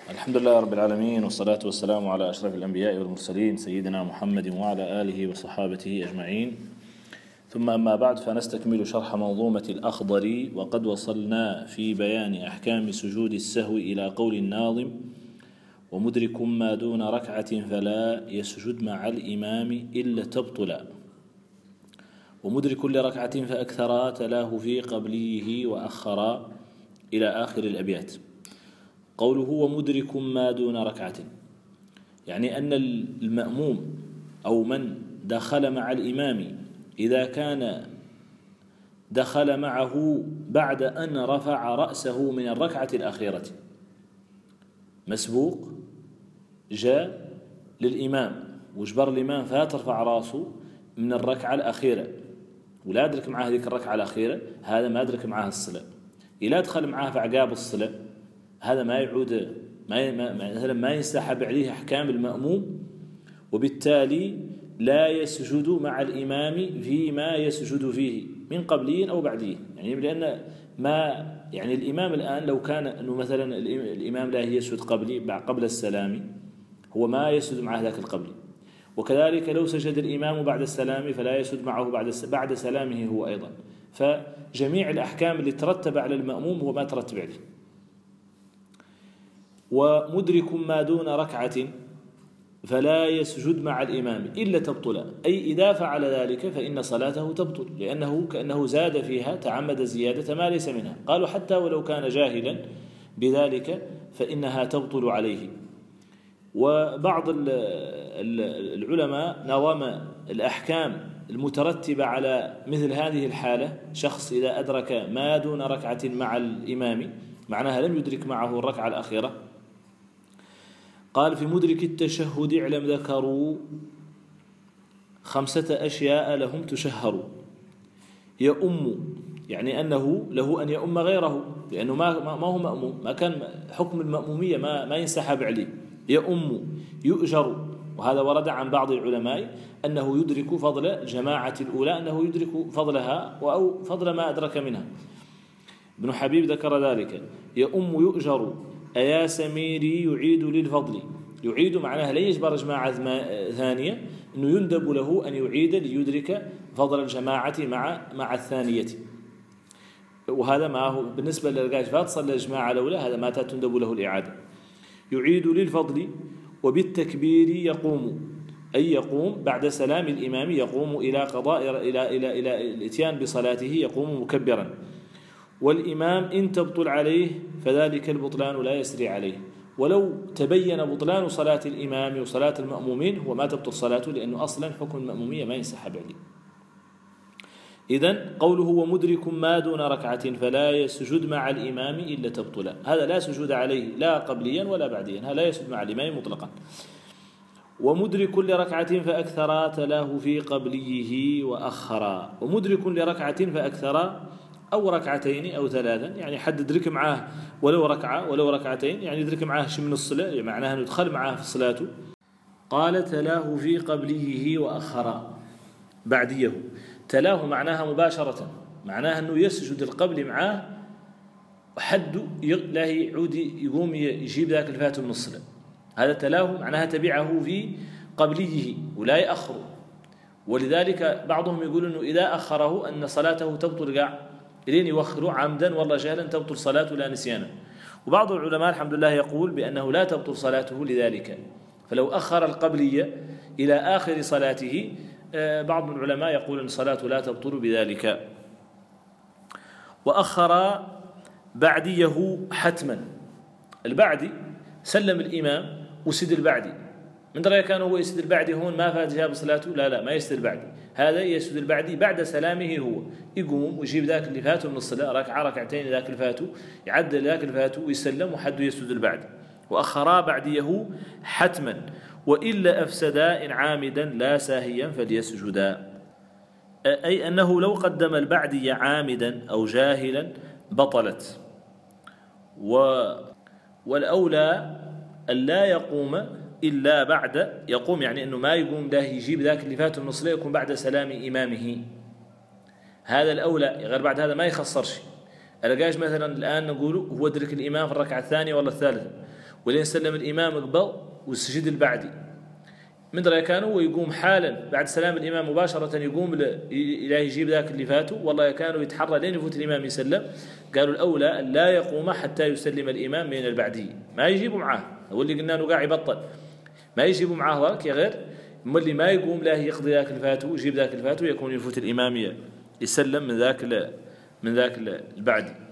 الحمد لله رب العالمين، والصلاة والسلام على أشرف الأنبياء والمرسلين سيدنا محمد وعلى آله وصحابته أجمعين. ثم أما بعد، فنستكمل شرح منظومة الأخضري، وقد وصلنا في بيان أحكام سجود السهو إلى قول الناظم: ومدرك ما دون ركعة فلا يسجد مع الإمام إلا تبطلا، ومدرك لركعة فأكثرا تلاه في قبليه وأخرا، إلى آخر الأبيات. قوله ومدرك ما دون ركعة، يعني أن المأموم أو من دخل مع الإمام إذا كان دخل معه بعد أن رفع رأسه من الركعة الأخيرة، مسبوق جاء للإمام وجبر الإمام فترفع رأسه من الركعة الأخيرة ولا أدرك معه هذيك الركعة الأخيرة، هذا ما أدرك معه الصلاة. إلا دخل معه في عقاب الصلاة، هذا ما يعود ما ينسحب عليه أحكام المأموم، وبالتالي لا يسجد مع الإمام فيما يسجد فيه من قبلي أو بعدي. يعني لأن يعني الإمام الآن لو كان أنه مثلا الإمام لا يسجد قبل السلام، هو ما يسجد معه ذاك القبلي. وكذلك لو سجد الإمام بعد السلام فلا يسجد معه بعد سلامه هو أيضا. فجميع الأحكام اللي ترتب على المأموم هو ما ترتب عليه. ومدرك ما دون ركعة فلا يسجد مع الإمام إلا تبطلا، أي إذا فعل ذلك فإن صلاته تبطل، لأنه كأنه زاد فيها، تعمد زيادة ما ليس منها. قالوا حتى ولو كان جاهلا بذلك فإنها تبطل عليه. وبعض العلماء نظم الأحكام المترتبة على مثل هذه الحالة: شخص إذا أدرك ما دون ركعة مع الإمام، معناها لم يدرك معه الركعة الأخيرة، قال في مدرك التشهد اعلم ذكروا 5 أشياء لهم تشهر. يؤم، يعني أنه له أن يؤم غيره، لأنه ما هو مأموم، ما كان حكم المأمومية ما ينسحب عليه. يؤم، يؤجر، وهذا ورد عن بعض العلماء أنه يدرك فضل الجماعة الأولى، أنه يدرك فضلها أو فضل ما أدرك منها. ابن حبيب ذكر ذلك. يؤم يؤجر أيا سميري يعيد للفضل. يعيد معناها لا يجبر جماعة ثانية، أنه يندب له أن يعيد ليدرك فضل الجماعة مع الثانية. وهذا ما هو بالنسبة للقاج صلى الجماعة الأولى، هذا ما تندب له الإعادة. يعيد للفضل. وبالتكبير يقوم، أي يقوم بعد سلام الإمام، يقوم إلى قضاء إلى الإتيان بصلاته، يقوم مكبرا. والإمام إن تبطل عليه فذلك البطلان لا يسري عليه. ولو تبين بطلان صلاة الإمام وصلاة المأمومين هو ما تبطل صلاته، لأنه أصلا حكم المأمومية ما ينسحب عليه. إذن قوله ومدرك ما دون ركعة فلا يسجد مع الإمام إلا تبطلا، هذا لا سجود عليه لا قبليا ولا بعديا، هذا لا يسجد مع الإمام مطلقا. ومدرك لركعة فأكثرا تلاه في قبليه وأخرا. ومدرك لركعة فأكثرا، أو ركعتين أو 3، يعني حد يدرك معاه ولو ركعة ولو ركعتين، يعني يدرك معاه شيء من الصلاة، يعني معناها أنه يدخل معاه في صلاته. قال تلاه في قبليه وأخرا، بعديه. تلاه معناها مباشرة، معناها أنه يسجد القبل معاه، وحد لا يعود يقوم يجيب ذاك الفات من الصلاة. هذا تلاه معناها تبعه في قبليه ولا يأخر. ولذلك بعضهم يقول أنه إذا أخره أن صلاته تبطل إلين يوخره عمدا والله جهلا تبطل صلاته لا نسيانا. وبعض العلماء الحمد لله يقول بأنه لا تبطل صلاته لذلك، فلو أخر القبلية إلى آخر صلاته، بعض العلماء يقول أن صلاته لا تبطل بذلك. وأخر بعديه حتما. البعدي سلم الإمام وسد البعدي، من درى كان هو يسد البعدي هون ما فات جاب صلاته، لا ما يسد البعدي، هذا يسد البعدي بعد سلامه، هو يقوم ويجيب ذاك اللي فاته من الصلاة، ركعة ركعتين ذاك الفاته، يعدل ذاك الفاته ويسلم وحده يسد البعدي. وأخرا بعديه حتما، وإلا أفسدا إن عامدا لا ساهيا فليسجدا، أي أنه لو قدم البعدي عامدا أو جاهلا بطلت. والأولى أن لا يقوم إلا بعد، يقوم يعني أنه ما يقوم ده يجيب ذاك اللي فاته من الصلاة، يكون بعد سلام إمامه، هذا الأولى. غير بعد هذا ما يخسر شيء. ألقاش مثلا الآن نقول هو أدرك الإمام في الركعة الثانية ولا الثالثة، ولين سلم الإمام قبل والسجد البعدي من درا كانوا ويقوم حالا بعد سلام الإمام مباشرة يقوم إلى يجيب ذاك اللي فاتوا، والله كانوا يتحرى لين يفوت الإمام يسلم. قالوا الأولى أن لا يقوم حتى يسلم الإمام من البعدي، ما يجيبوا معاه، هو اللي قلنا له قاعد يبطل ما يجيبوا معاه ذاك يا غير أما اللي ما يقوم له يقضي ذاك الفاتو ويجيب ذاك الفاتو يكون يفوت الإمام يسلم من ذاك البعدي.